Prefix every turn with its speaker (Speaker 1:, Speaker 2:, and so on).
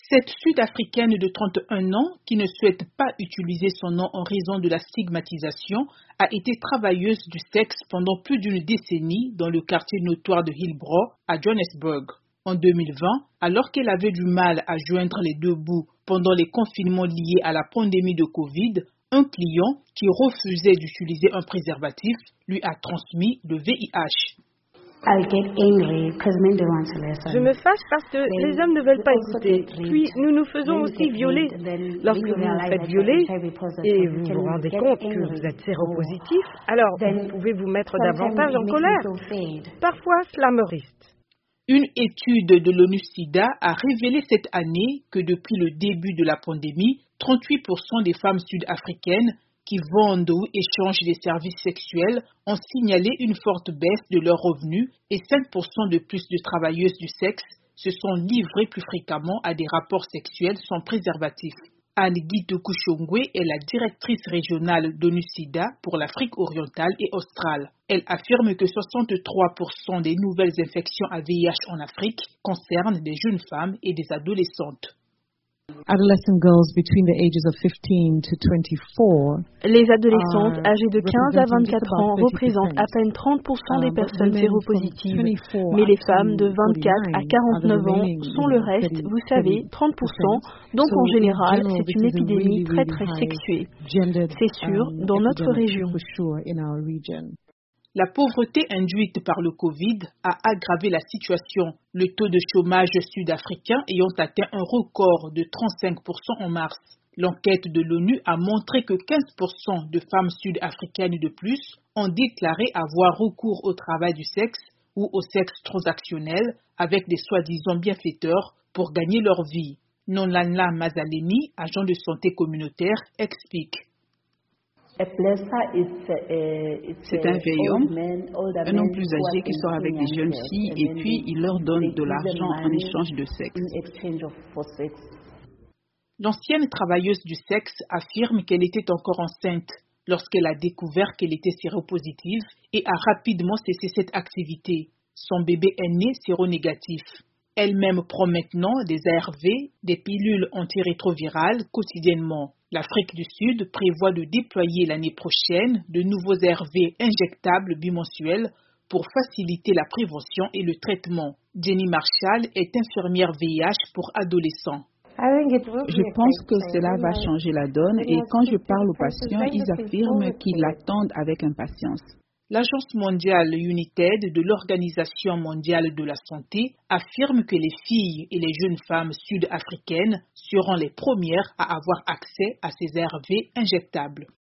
Speaker 1: Cette Sud-Africaine de 31 ans, qui ne souhaite pas utiliser son nom en raison de la stigmatisation, a été travailleuse du sexe pendant plus d'une décennie dans le quartier notoire de Hillbrow, à Johannesburg. En 2020, alors qu'elle avait du mal à joindre les deux bouts pendant les confinements liés à la pandémie de Covid, un client qui refusait d'utiliser un préservatif lui a transmis le VIH.
Speaker 2: Je me fâche parce que les hommes ne veulent pas écouter. Puis nous nous faisons aussi violer. Lorsque vous vous faites violer et vous vous rendez compte que vous êtes séropositif, alors vous pouvez vous mettre davantage en colère. Parfois, cela me riste.
Speaker 1: Une étude de l'ONU-SIDA a révélé cette année que depuis le début de la pandémie, 38% des femmes sud-africaines qui vendent ou échangent des services sexuels ont signalé une forte baisse de leurs revenus et 5% de plus de travailleuses du sexe se sont livrées plus fréquemment à des rapports sexuels sans préservatif. Anne-Guy Tekushongwe est la directrice régionale d'ONU-SIDA pour l'Afrique orientale et australe. Elle affirme que 63% des nouvelles infections à VIH en Afrique concernent des jeunes femmes et des adolescentes.
Speaker 3: Adolescent girls between the ages of 15 to 24.
Speaker 2: Les adolescentes âgées de 15 à 24 ans représentent à peine 30% des personnes séropositives. Mais les femmes de 24 à 49 ans sont le reste, vous savez, 30%. Donc en général, c'est une épidémie très très sexuée. C'est sûr, dans notre région.
Speaker 1: La pauvreté induite par le Covid a aggravé la situation, le taux de chômage sud-africain ayant atteint un record de 35% en mars. L'enquête de l'ONU a montré que 15% de femmes sud-africaines de plus ont déclaré avoir recours au travail du sexe ou au sexe transactionnel avec des soi-disant bienfaiteurs pour gagner leur vie. Nonlana Mazalemi, agent de santé communautaire, explique.
Speaker 4: C'est un vieil homme, un homme plus âgé qui sort avec des jeunes filles et puis il leur donne de l'argent en échange de sexe.
Speaker 1: L'ancienne travailleuse du sexe affirme qu'elle était encore enceinte lorsqu'elle a découvert qu'elle était séropositive et a rapidement cessé cette activité. Son bébé est né séronégatif. Elle-même prend maintenant des ARV, des pilules antirétrovirales quotidiennement. L'Afrique du Sud prévoit de déployer l'année prochaine de nouveaux ARV injectables bimensuels pour faciliter la prévention et le traitement. Jenny Marshall est infirmière VIH pour adolescents.
Speaker 4: Je pense que cela va changer la donne et quand je parle aux patients, ils affirment qu'ils l'attendent avec impatience.
Speaker 1: L'Agence mondiale United de l'Organisation mondiale de la santé affirme que les filles et les jeunes femmes sud-africaines seront les premières à avoir accès à ces ARV injectables.